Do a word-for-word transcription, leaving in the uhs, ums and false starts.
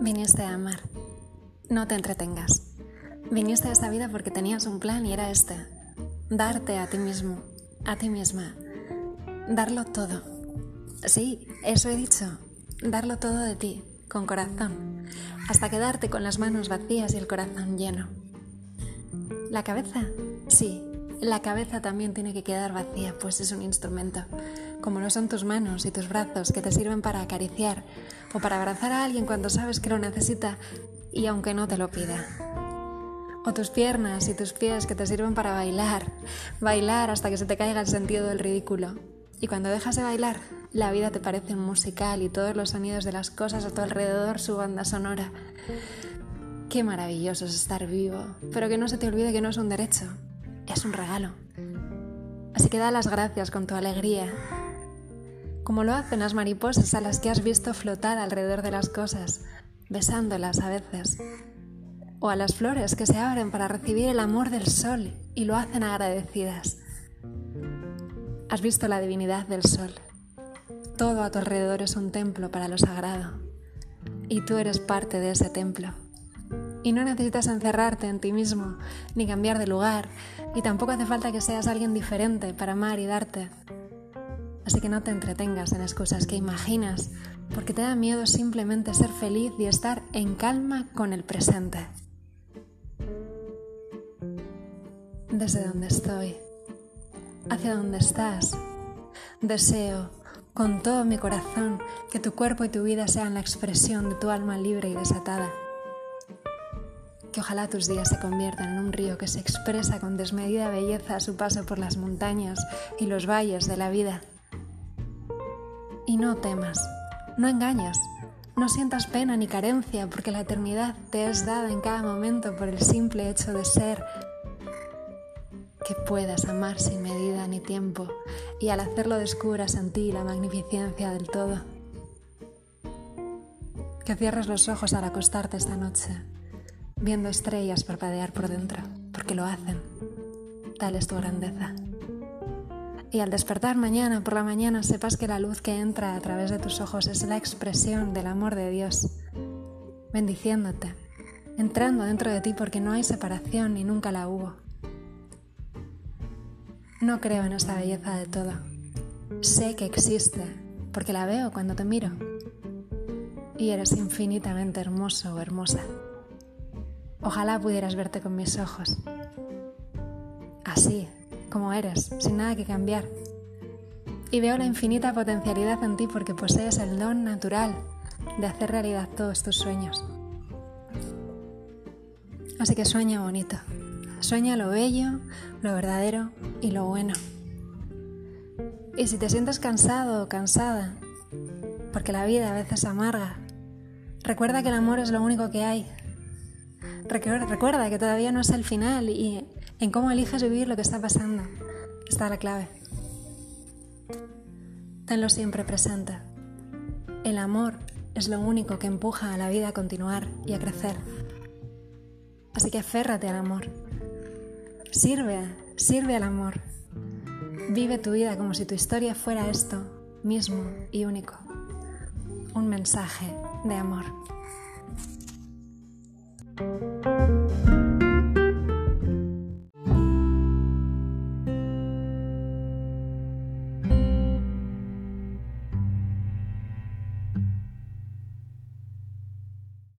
Viniste a amar. No te entretengas. Viniste a esta vida porque tenías un plan y era este. Darte a ti mismo, a ti misma. Darlo todo. Sí, eso he dicho. Darlo todo de ti, con corazón. Hasta quedarte con las manos vacías y el corazón lleno. ¿La cabeza? Sí, la cabeza también tiene que quedar vacía, pues es un instrumento. Como lo son tus manos y tus brazos que te sirven para acariciar o para abrazar a alguien cuando sabes que lo necesita y aunque no te lo pida. O tus piernas y tus pies que te sirven para bailar, bailar hasta que se te caiga el sentido del ridículo. Y cuando dejas de bailar, la vida te parece un musical y todos los sonidos de las cosas a tu alrededor su banda sonora. Qué maravilloso es estar vivo, pero que no se te olvide que no es un derecho, es un regalo. Así que da las gracias con tu alegría, como lo hacen las mariposas a las que has visto flotar alrededor de las cosas, besándolas a veces. O a las flores que se abren para recibir el amor del sol y lo hacen agradecidas. Has visto la divinidad del sol. Todo a tu alrededor es un templo para lo sagrado. Y tú eres parte de ese templo. Y no necesitas encerrarte en ti mismo, ni cambiar de lugar, y tampoco hace falta que seas alguien diferente para amar y darte. Así que no te entretengas en excusas que imaginas, porque te da miedo simplemente ser feliz y estar en calma con el presente. Desde donde estoy, hacia donde estás, deseo con todo mi corazón que tu cuerpo y tu vida sean la expresión de tu alma libre y desatada. Que ojalá tus días se conviertan en un río que se expresa con desmedida belleza a su paso por las montañas y los valles de la vida. Y no temas, no engañes, no sientas pena ni carencia porque la eternidad te es dada en cada momento por el simple hecho de ser. Que puedas amar sin medida ni tiempo y al hacerlo descubras en ti la magnificencia del todo. Que cierres los ojos al acostarte esta noche, viendo estrellas parpadear por dentro, porque lo hacen. Tal es tu grandeza. Y al despertar mañana por la mañana sepas que la luz que entra a través de tus ojos es la expresión del amor de Dios, bendiciéndote, entrando dentro de ti porque no hay separación ni nunca la hubo. No creo en esta belleza de todo. Sé que existe porque la veo cuando te miro. Y eres infinitamente hermoso o hermosa. Ojalá pudieras verte con mis ojos. Así, como eres, sin nada que cambiar. Y veo la infinita potencialidad en ti porque posees el don natural de hacer realidad todos tus sueños. Así que sueña bonito. Sueña lo bello, lo verdadero y lo bueno. Y si te sientes cansado o cansada, porque la vida a veces amarga, recuerda que el amor es lo único que hay. Recuerda que todavía no es el final y en cómo eliges vivir lo que está pasando está la clave. Tenlo siempre presente. El amor es lo único que empuja a la vida a continuar y a crecer. Así que aférrate al amor. Sirve, sirve al amor. Vive tu vida como si tu historia fuera esto mismo y único. Un mensaje de amor.